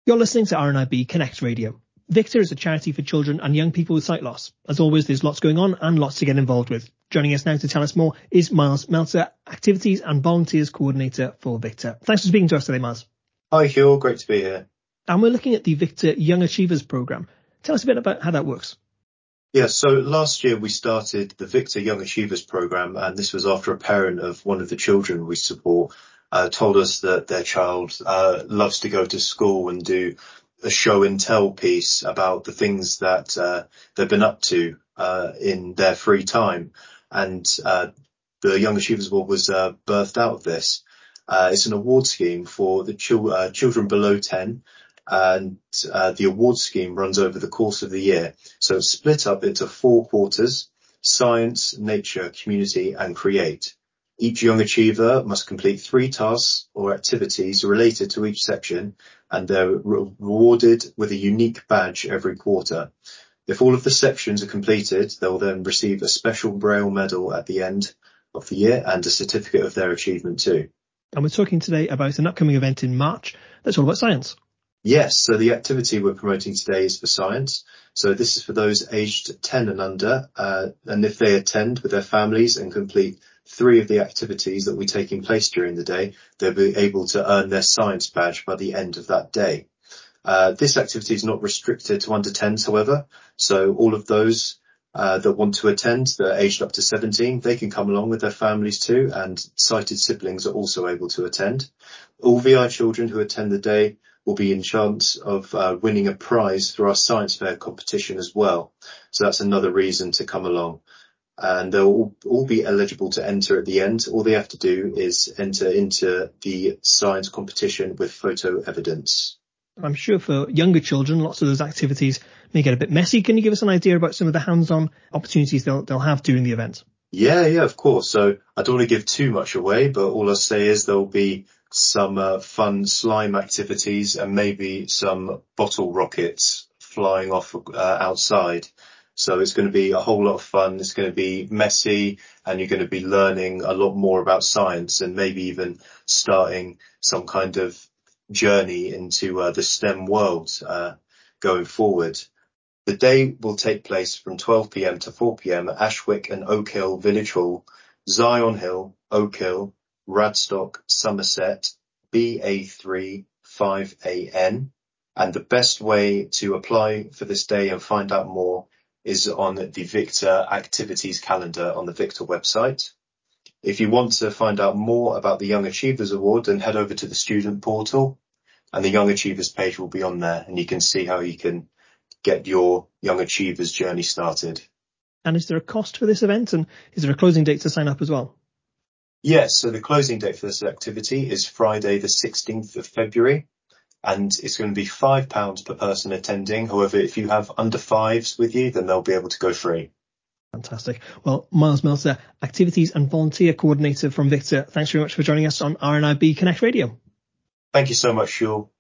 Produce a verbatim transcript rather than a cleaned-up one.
You're listening to R N I B Connect Radio. Victor is a charity for children and young people with sight loss. As always, there's lots going on and lots to get involved with. Joining us now to tell us more is Miles Meltzer, Activities and Volunteers Coordinator for Victor. Thanks for speaking to us today, Miles. Hi, Hugh. Great to be here. And we're looking at the Victor Young Achievers Programme. Tell us a bit about how that works. Yeah, so last year we started the Victor Young Achievers Programme, and this was after a parent of one of the children we support uh, told us that their child uh, loves to go to school and do a show and tell piece about the things that uh, they've been up to uh, in their free time. And uh, the Young Achievers Award was uh, birthed out of this. Uh, it's an award scheme for the chil- uh, children below ten. And uh, the award scheme runs over the course of the year. So it's split up into four quarters: science, nature, community, and create. Each young achiever must complete three tasks or activities related to each section, and they're re- rewarded with a unique badge every quarter. If all of the sections are completed, they'll then receive a special Braille medal at the end of the year and a certificate of their achievement too. And we're talking today about an upcoming event in March that's all about science. Yes, so the activity we're promoting today is for science. So this is for those aged ten and under, uh, and if they attend with their families and complete three of the activities that will be taking place during the day, they'll be able to earn their science badge by the end of that day. Uh, this activity is not restricted to under tens, however, so all of those uh, that want to attend, that are aged up to seventeen, they can come along with their families too, and sighted siblings are also able to attend. All V I children who attend the day will be in chance of uh, winning a prize through our science fair competition as well. So that's another reason to come along. And they'll all, all be eligible to enter at the end. All they have to do is enter into the science competition with photo evidence. I'm sure for younger children, lots of those activities may get a bit messy. Can you give us an idea about some of the hands-on opportunities they'll, they'll have during the event? Yeah, yeah, of course. So I don't want to give too much away, but all I'll say is there'll be some uh, fun slime activities and maybe some bottle rockets flying off uh, outside. So it's going to be a whole lot of fun. It's going to be messy, and you're going to be learning a lot more about science and maybe even starting some kind of journey into uh, the STEM world uh, going forward. The day will take place from twelve p.m. to four p.m. at Ashwick and Oak Hill Village Hall, Zion Hill, Oak Hill, Radstock, Somerset, B A three five A N. And the best way to apply for this day and find out more is on the Victor activities calendar on the Victor website. If you want to find out more about the Young Achievers Award, then head over to the student portal, and the Young Achievers page will be on there, and you can see how you can get your Young Achievers journey started. And is there a cost for this event, and is there a closing date to sign up as well? Yes, so the closing date for this activity is Friday the sixteenth of February, and it's going to be five pounds per person attending. However, if you have under fives with you, then they'll be able to go free. Fantastic. Well, Miles Meltzer, Activities and Volunteer Coordinator from Victor, thanks very much for joining us on R N I B Connect Radio. Thank you so much, Shul.